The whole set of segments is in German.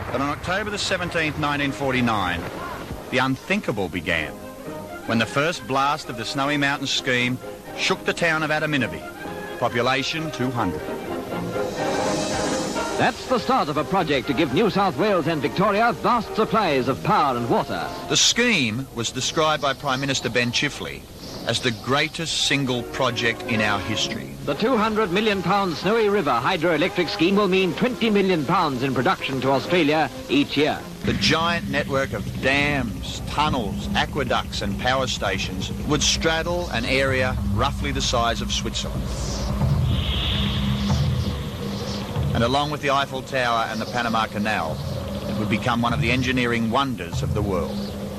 But on October the 17th, 1949, the unthinkable began when the first blast of the Snowy Mountains scheme shook the town of Adaminaby, population 200. That's the start of a project to give New South Wales and Victoria vast supplies of power and water. The scheme was described by Prime Minister Ben Chifley as the greatest single project in our history. The £200 million Snowy River hydroelectric scheme will mean £20 million in production to Australia each year. The giant network of dams, tunnels, aqueducts and power stations would straddle an area roughly the size of Switzerland. And along with the Eiffel Tower and the Panama Canal, it would become one of the engineering wonders of the world.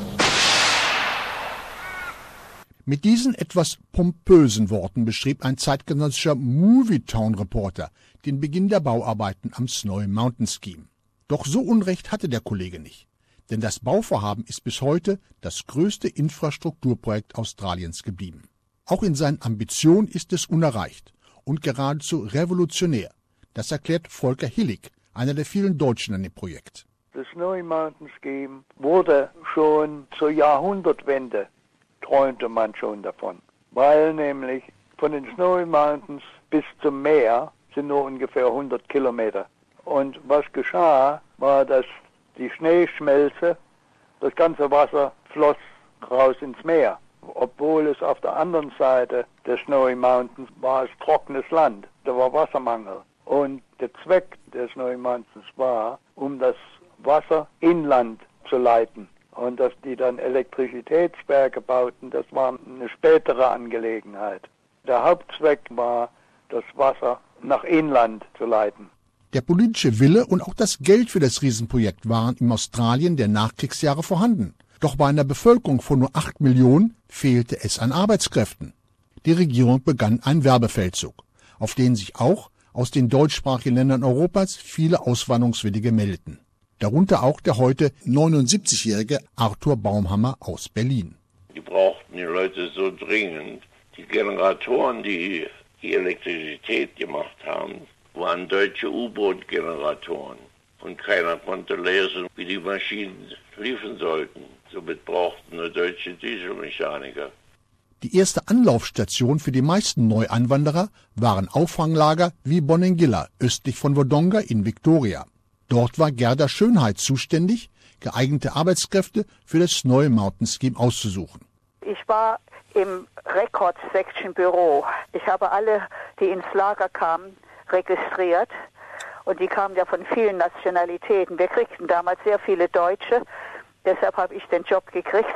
Mit diesen etwas pompösen Worten beschrieb ein zeitgenössischer Movietown-Reporter den Beginn der Bauarbeiten am Snowy Mountain Scheme. Doch so Unrecht hatte der Kollege nicht, denn das Bauvorhaben ist bis heute das größte Infrastrukturprojekt Australiens geblieben. Auch in seinen Ambitionen ist es unerreicht und geradezu revolutionär. Das erklärt Volker Hillig, einer der vielen Deutschen an dem Projekt. Das Snowy Mountain Scheme wurde schon zur Jahrhundertwende träumte man schon davon, weil nämlich von den Snowy Mountains bis zum Meer sind nur ungefähr 100 Kilometer. Und was geschah, war, dass die Schneeschmelze, das ganze Wasser floss raus ins Meer. Obwohl es auf der anderen Seite der Snowy Mountains war es trockenes Land, da war Wassermangel. Und der Zweck der Snowy Mountains war, um das Wasser inland zu leiten. Und dass die dann Elektrizitätswerke bauten, das war eine spätere Angelegenheit. Der Hauptzweck war, das Wasser nach Inland zu leiten. Der politische Wille und auch das Geld für das Riesenprojekt waren im Australien der Nachkriegsjahre vorhanden. Doch bei einer Bevölkerung von nur 8 Millionen fehlte es an Arbeitskräften. Die Regierung begann einen Werbefeldzug, auf den sich auch aus den deutschsprachigen Ländern Europas viele Auswanderungswillige meldeten. Darunter auch der heute 79-jährige Arthur Baumhammer aus Berlin. Die brauchten die Leute so dringend. Die Generatoren, die die Elektrizität gemacht haben, waren deutsche U-Boot-Generatoren. Und keiner konnte lesen, wie die Maschinen liefen sollten. Somit brauchten nur deutsche Dieselmechaniker. Die erste Anlaufstation für die meisten Neueinwanderer waren Auffanglager wie Bonengilla, östlich von Wodonga in Victoria. Dort war Gerda Schönheit zuständig, geeignete Arbeitskräfte für das Snowy Mountain Scheme auszusuchen. Ich war im Record Section Büro. Ich habe alle, die ins Lager kamen, registriert. Und die kamen ja von vielen Nationalitäten. Wir kriegten damals sehr viele Deutsche. Deshalb habe ich den Job gekriegt.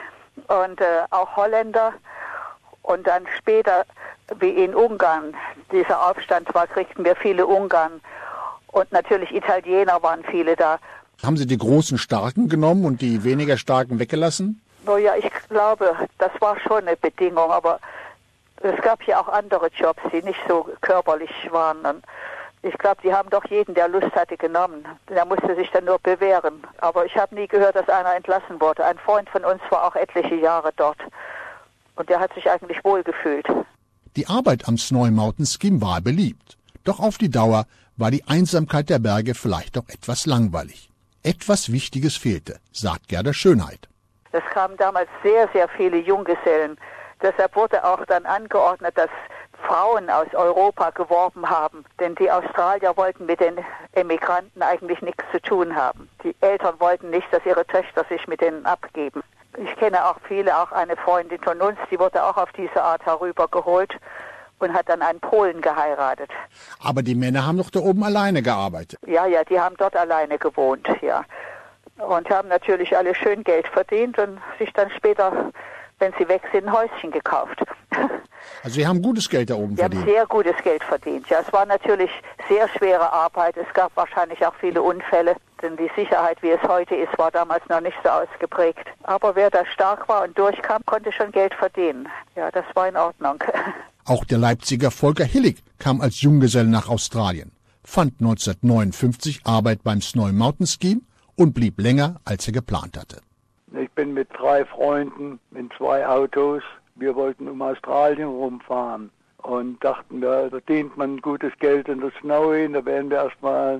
Und auch Holländer. Und dann später, wie in Ungarn dieser Aufstand war, kriegten wir viele Ungarn. Und natürlich Italiener waren viele da. Haben Sie die großen Starken genommen und die weniger Starken weggelassen? Naja, ich glaube, das war schon eine Bedingung, aber es gab ja auch andere Jobs, die nicht so körperlich waren. Und ich glaube, die haben doch jeden, der Lust hatte, genommen. Der musste sich dann nur bewähren. Aber ich habe nie gehört, dass einer entlassen wurde. Ein Freund von uns war auch etliche Jahre dort. Und der hat sich eigentlich wohlgefühlt. Die Arbeit am Snowy Mountain Scheme war beliebt. Doch auf die Dauer war die Einsamkeit der Berge vielleicht auch etwas langweilig. Etwas Wichtiges fehlte, sagt Gerda Schönheit. Es kamen damals sehr, sehr viele Junggesellen. Deshalb wurde auch dann angeordnet, dass Frauen aus Europa geworben haben. Denn die Australier wollten mit den Emigranten eigentlich nichts zu tun haben. Die Eltern wollten nicht, dass ihre Töchter sich mit denen abgeben. Ich kenne auch viele, auch eine Freundin von uns, die wurde auch auf diese Art herübergeholt und hat dann einen Polen geheiratet. Aber die Männer haben doch da oben alleine gearbeitet. Ja, die haben dort alleine gewohnt, ja. Und haben natürlich alle schön Geld verdient und sich dann später, wenn sie weg sind, ein Häuschen gekauft. Also Sie haben gutes Geld da oben verdient? Sie haben sehr gutes Geld verdient, ja. Es war natürlich sehr schwere Arbeit. Es gab wahrscheinlich auch viele Unfälle, denn die Sicherheit, wie es heute ist, war damals noch nicht so ausgeprägt. Aber wer da stark war und durchkam, konnte schon Geld verdienen. Ja, das war in Ordnung. Auch der Leipziger Volker Hillig kam als Junggeselle nach Australien, fand 1959 Arbeit beim Snowy Mountain Scheme und blieb länger, als er geplant hatte. Ich bin mit 3 Freunden in 2 Autos. Wir wollten um Australien rumfahren und dachten, da verdient man gutes Geld in der Snowy. Da werden wir erstmal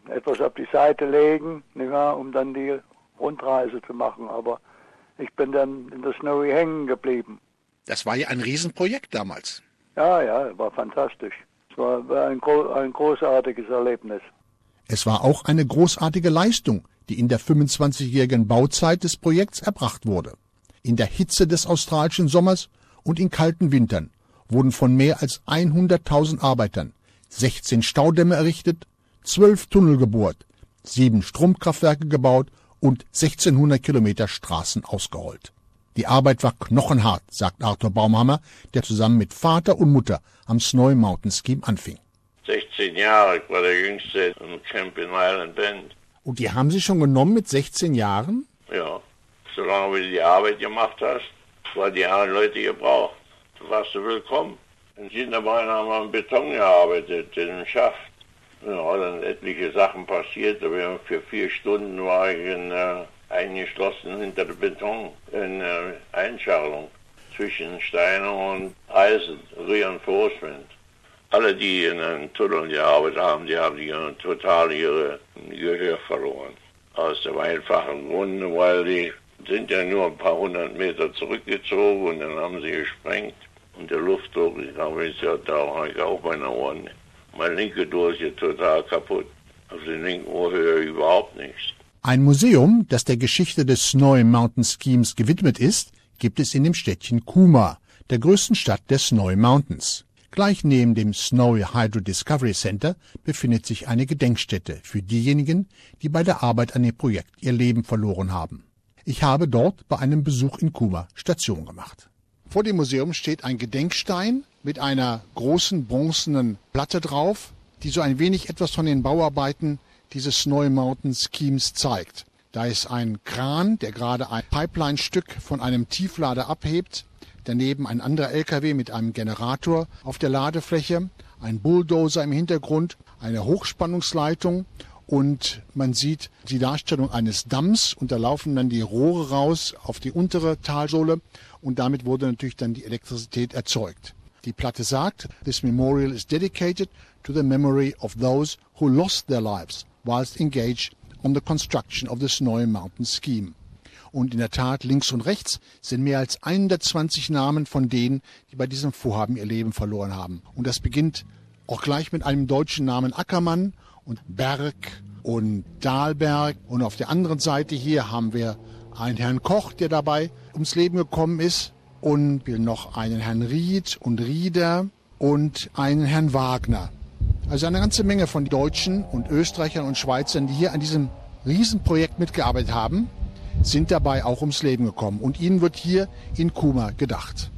etwas auf die Seite legen, nicht wahr, um dann die Rundreise zu machen. Aber ich bin dann in der Snowy hängen geblieben. Das war ja ein Riesenprojekt damals. Ja, war fantastisch. Es war ein großartiges Erlebnis. Es war auch eine großartige Leistung, die in der 25-jährigen Bauzeit des Projekts erbracht wurde. In der Hitze des australischen Sommers und in kalten Wintern wurden von mehr als 100.000 Arbeitern 16 Staudämme errichtet, 12 Tunnel gebohrt, 7 Stromkraftwerke gebaut und 1600 Kilometer Straßen ausgerollt. Die Arbeit war knochenhart, sagt Arthur Baumhammer, der zusammen mit Vater und Mutter am Snowy Mountain Scheme anfing. 16 Jahre, ich war der Jüngste im Camp-in Island Bend. Und die haben Sie schon genommen mit 16 Jahren? Ja, solange du die Arbeit gemacht hast, weil die anderen Leute gebraucht. Du warst du willkommen. In Kinderbein haben wir im Beton gearbeitet, in dem Schacht. Ja, dann etliche Sachen passiert, aber für 4 Stunden war ich eingeschlossen hinter dem Beton in Einschalung zwischen Steine und Eisen, Reinforcement. Alle, die in einem Tunnel gearbeitet haben, die haben total ihre Gehör verloren. Aus dem einfachen Grunde, weil die sind ja nur ein paar 100 Meter zurückgezogen und dann haben sie gesprengt. Und der Luftdruck, da habe ich auch meine Ohren. Mein linke Ohr ist total kaputt. Auf dem linken Ohr höre ich überhaupt nichts. Ein Museum, das der Geschichte des Snowy Mountain Schemes gewidmet ist, gibt es in dem Städtchen Cooma, der größten Stadt der Snowy Mountains. Gleich neben dem Snowy Hydro Discovery Center befindet sich eine Gedenkstätte für diejenigen, die bei der Arbeit an dem Projekt ihr Leben verloren haben. Ich habe dort bei einem Besuch in Cooma Station gemacht. Vor dem Museum steht ein Gedenkstein mit einer großen bronzenen Platte drauf, die so ein wenig etwas von den Bauarbeiten dieses Snowy Mountain Schemes zeigt. Da ist ein Kran, der gerade ein Pipeline-Stück von einem Tieflader abhebt. Daneben ein anderer LKW mit einem Generator auf der Ladefläche, ein Bulldozer im Hintergrund, eine Hochspannungsleitung und man sieht die Darstellung eines Damms und da laufen dann die Rohre raus auf die untere Talsohle und damit wurde natürlich dann die Elektrizität erzeugt. Die Platte sagt, "This memorial is dedicated to the memory of those who lost their lives whilst engaged on the construction of the Snowy Mountain Scheme." Und in der Tat, links und rechts sind mehr als 120 Namen von denen, die bei diesem Vorhaben ihr Leben verloren haben. Und das beginnt auch gleich mit einem deutschen Namen Ackermann und Berg und Dahlberg. Und auf der anderen Seite hier haben wir einen Herrn Koch, der dabei ums Leben gekommen ist. Und noch einen Herrn Ried und Rieder und einen Herrn Wagner. Also eine ganze Menge von Deutschen und Österreichern und Schweizern, die hier an diesem Riesenprojekt mitgearbeitet haben, sind dabei auch ums Leben gekommen. Und ihnen wird hier in Cooma gedacht.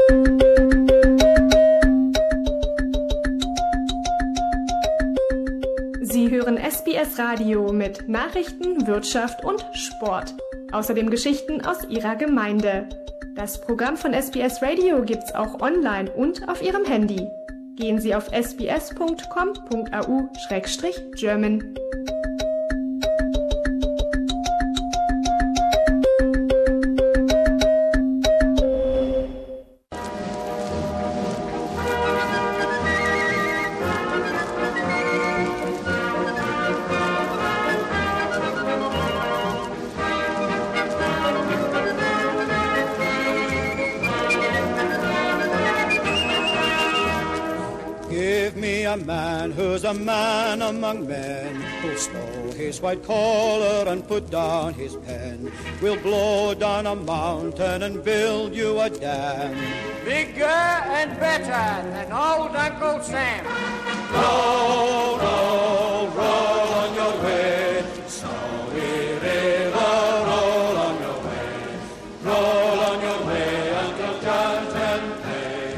Sie hören SBS Radio mit Nachrichten, Wirtschaft und Sport. Außerdem Geschichten aus Ihrer Gemeinde. Das Programm von SBS Radio gibt's auch online und auf Ihrem Handy. Gehen Sie auf sbs.com.au/German. A man who's a man among men, who'll stow his white collar and put down his pen. We'll blow down a mountain and build you a dam. Bigger and better than old Uncle Sam. Roll, roll, roll on your way, Snowy River, roll on your way. Roll on your way until judgment day.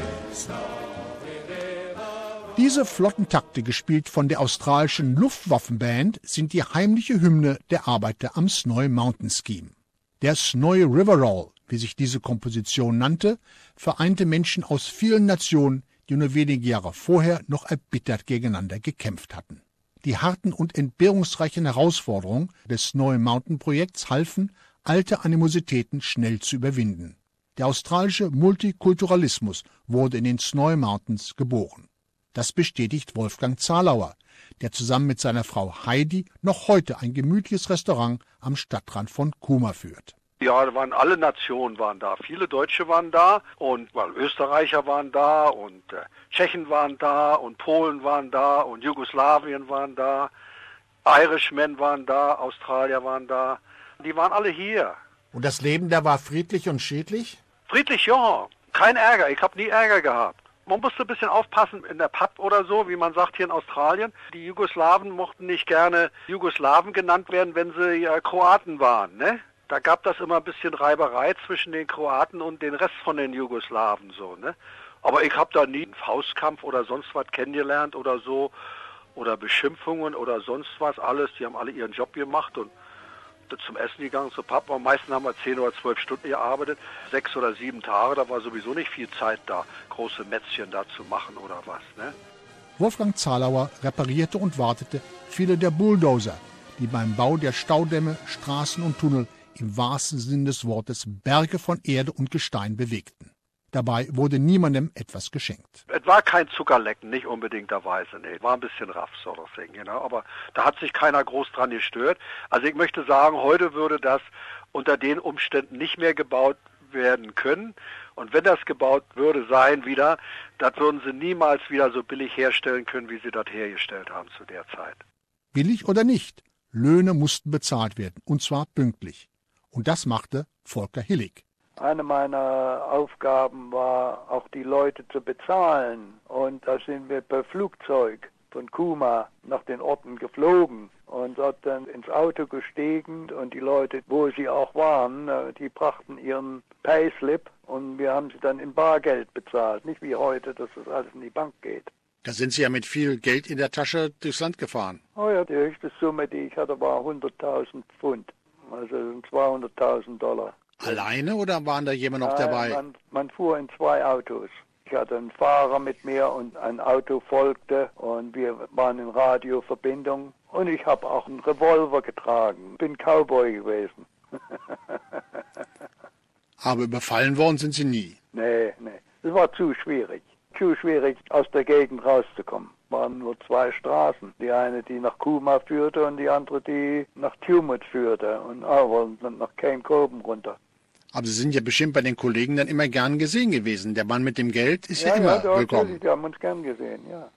Diese Flottentakte, gespielt von der australischen Luftwaffenband, sind die heimliche Hymne der Arbeiter am Snowy Mountain Scheme. Der Snowy River Roll, wie sich diese Komposition nannte, vereinte Menschen aus vielen Nationen, die nur wenige Jahre vorher noch erbittert gegeneinander gekämpft hatten. Die harten und entbehrungsreichen Herausforderungen des Snowy Mountain Projekts halfen, alte Animositäten schnell zu überwinden. Der australische Multikulturalismus wurde in den Snowy Mountains geboren. Das bestätigt Wolfgang Zahlauer, der zusammen mit seiner Frau Heidi noch heute ein gemütliches Restaurant am Stadtrand von Kuma führt. Ja, da waren alle Nationen waren da. Viele Deutsche waren da und Österreicher waren da und Tschechen waren da und Polen waren da und Jugoslawien waren da, Irishmen waren da, Australier waren da. Die waren alle hier. Und das Leben da war friedlich und schädlich? Friedlich, ja. Kein Ärger. Ich habe nie Ärger gehabt. Man musste ein bisschen aufpassen in der Pub oder so, wie man sagt hier in Australien. Die Jugoslawen mochten nicht gerne Jugoslawen genannt werden, wenn sie ja Kroaten waren, ne? Da gab das immer ein bisschen Reiberei zwischen den Kroaten und den Rest von den Jugoslawen so, ne? Aber ich habe da nie einen Faustkampf oder sonst was kennengelernt oder so oder Beschimpfungen oder sonst was alles. Die haben alle ihren Job gemacht und zum Essen gegangen zur Pub. Am meisten haben wir 10 oder 12 Stunden gearbeitet, 6 oder 7 Tage. Da war sowieso nicht viel Zeit da, große Mätzchen da zu machen oder was, ne? Wolfgang Zalauer reparierte und wartete viele der Bulldozer, die beim Bau der Staudämme, Straßen und Tunnel im wahrsten Sinn des Wortes Berge von Erde und Gestein bewegten. Dabei wurde niemandem etwas geschenkt. Es war kein Zuckerlecken, nicht unbedingterweise, nee. War ein bisschen rough, sort of thing, genau. Aber da hat sich keiner groß dran gestört. Also ich möchte sagen, heute würde das unter den Umständen nicht mehr gebaut werden können. Und wenn das gebaut würde sein wieder, das würden sie niemals wieder so billig herstellen können, wie sie das hergestellt haben zu der Zeit. Billig oder nicht, Löhne mussten bezahlt werden, und zwar pünktlich. Und das machte Volker Hillig. Eine meiner Aufgaben war, auch die Leute zu bezahlen. Und da sind wir per Flugzeug von Kuma nach den Orten geflogen und dort dann ins Auto gestiegen. Und die Leute, wo sie auch waren, die brachten ihren Payslip und wir haben sie dann in Bargeld bezahlt. Nicht wie heute, dass das alles in die Bank geht. Da sind Sie ja mit viel Geld in der Tasche durchs Land gefahren. Oh ja, die höchste Summe, die ich hatte, war 100.000 Pfund, also 200.000 $. Alleine oder waren da jemand noch dabei? Man fuhr in 2 Autos. Ich hatte einen Fahrer mit mir und ein Auto folgte und wir waren in Radioverbindung. Und ich habe auch einen Revolver getragen. Bin Cowboy gewesen. Aber überfallen worden sind Sie nie? Nee. Es war zu schwierig. Zu schwierig, aus der Gegend rauszukommen. Es waren nur 2 Straßen. Die eine, die nach Kuma führte und die andere, die nach Tumut führte. Und nach Cane Coben runter. Aber Sie sind ja bestimmt bei den Kollegen dann immer gern gesehen gewesen. Der Mann mit dem Geld ist ja immer willkommen. Wir haben uns gern gesehen, ja.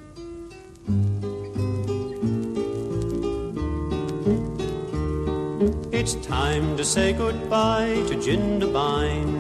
It's time to say goodbye to Jindabyne.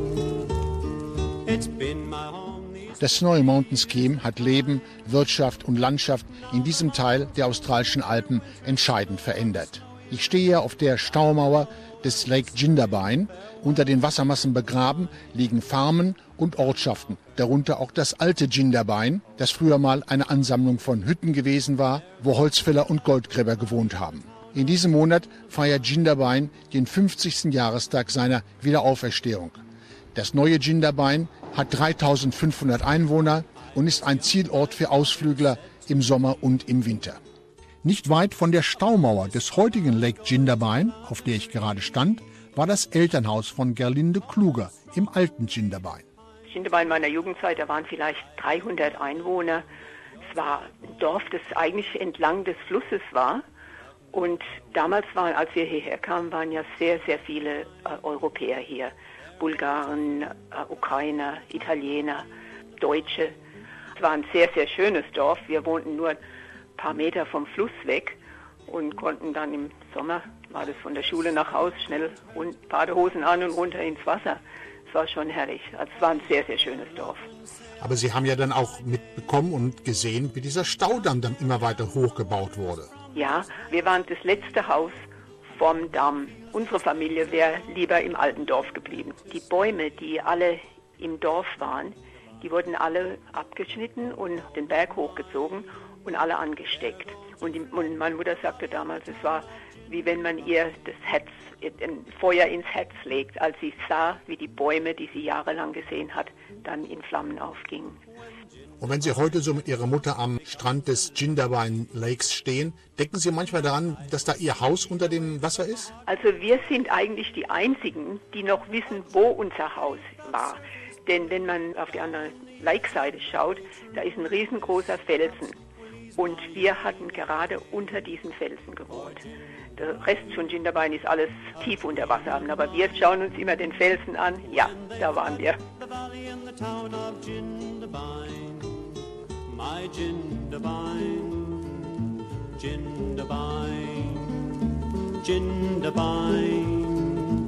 It's been my home. Das Snowy Mountain Scheme hat Leben, Wirtschaft und Landschaft in diesem Teil der australischen Alpen entscheidend verändert. Ich stehe hier auf der Staumauer des Lake Jindabyne. Unter den Wassermassen begraben liegen Farmen und Ortschaften, darunter auch das alte Jindabyne, das früher mal eine Ansammlung von Hütten gewesen war, wo Holzfäller und Goldgräber gewohnt haben. In diesem Monat feiert Jindabyne den 50. Jahrestag seiner Wiederauferstehung. Das neue Jindabyne hat 3.500 Einwohner und ist ein Zielort für Ausflügler im Sommer und im Winter. Nicht weit von der Staumauer des heutigen Lake Jindabyne, auf der ich gerade stand, war das Elternhaus von Gerlinde Kluger im alten Jindabyne. Jindabyne in meiner Jugendzeit, da waren vielleicht 300 Einwohner. Es war ein Dorf, das eigentlich entlang des Flusses war. Und damals als wir hierher kamen, waren ja sehr, sehr viele Europäer hier. Bulgaren, Ukrainer, Italiener, Deutsche. Es war ein sehr, sehr schönes Dorf. Wir wohnten nur ein paar Meter vom Fluss weg und konnten dann im Sommer, war das von der Schule nach Haus, schnell Badehosen an und runter ins Wasser. Es war schon herrlich. Also es war ein sehr, sehr schönes Dorf. Aber Sie haben ja dann auch mitbekommen und gesehen, wie dieser Staudamm dann immer weiter hochgebaut wurde. Ja, wir waren das letzte Haus vom Damm. Unsere Familie wäre lieber im alten Dorf geblieben. Die Bäume, die alle im Dorf waren, die wurden alle abgeschnitten und den Berg hochgezogen und alle angesteckt. Und meine Mutter sagte damals, es war wie wenn man ihr ein Feuer ins Herz legt, als sie sah, wie die Bäume, die sie jahrelang gesehen hat, dann in Flammen aufgingen. Und wenn Sie heute so mit Ihrer Mutter am Strand des Jindabyne Lakes stehen, denken Sie manchmal daran, dass da Ihr Haus unter dem Wasser ist? Also wir sind eigentlich die Einzigen, die noch wissen, wo unser Haus war. Denn wenn man auf die andere Lake-Seite schaut, da ist ein riesengroßer Felsen. und wir hatten gerade unter diesen Felsen gewohnt. Der Rest von Jindabyne ist alles tief unter Wasser, aber wir schauen uns immer den Felsen an. Ja, da waren wir. My Jindabyne, Jindabyne, Jindabyne,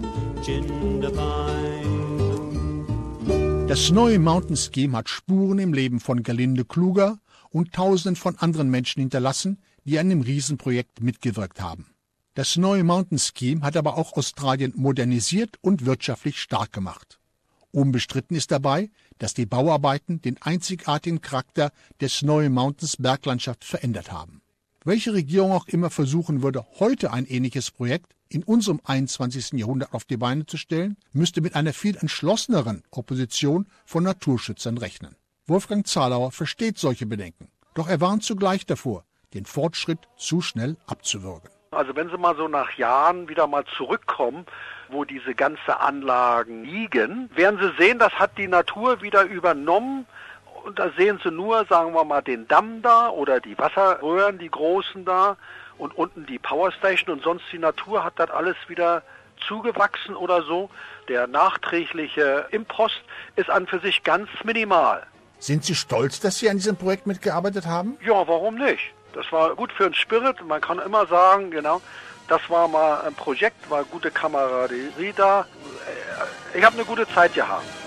Jindabyne. Das Snowy Mountain Scheme hat Spuren im Leben von Gerlinde Kluger und Tausenden von anderen Menschen hinterlassen, die an dem Riesenprojekt mitgewirkt haben. Das Snowy Mountain Scheme hat aber auch Australien modernisiert und wirtschaftlich stark gemacht. Unbestritten ist dabei, dass die Bauarbeiten den einzigartigen Charakter der Snowy Mountains Berglandschaft verändert haben. Welche Regierung auch immer versuchen würde, heute ein ähnliches Projekt in unserem 21. Jahrhundert auf die Beine zu stellen, müsste mit einer viel entschlosseneren Opposition von Naturschützern rechnen. Wolfgang Zalauer versteht solche Bedenken, doch er warnt zugleich davor, den Fortschritt zu schnell abzuwürgen. Also wenn Sie mal so nach Jahren wieder mal zurückkommen, wo diese ganzen Anlagen liegen, werden Sie sehen, das hat die Natur wieder übernommen. Und da sehen Sie nur, sagen wir mal, den Damm da oder die Wasserröhren, die großen da und unten die Powerstation und sonst die Natur hat das alles wieder zugewachsen oder so. Der nachträgliche Impost ist an für sich ganz minimal. Sind Sie stolz, dass Sie an diesem Projekt mitgearbeitet haben? Ja, warum nicht? Das war gut für den Spirit. Man kann immer sagen, genau, das war mal ein Projekt, war gute Kameraderie da. Ich habe eine gute Zeit gehabt.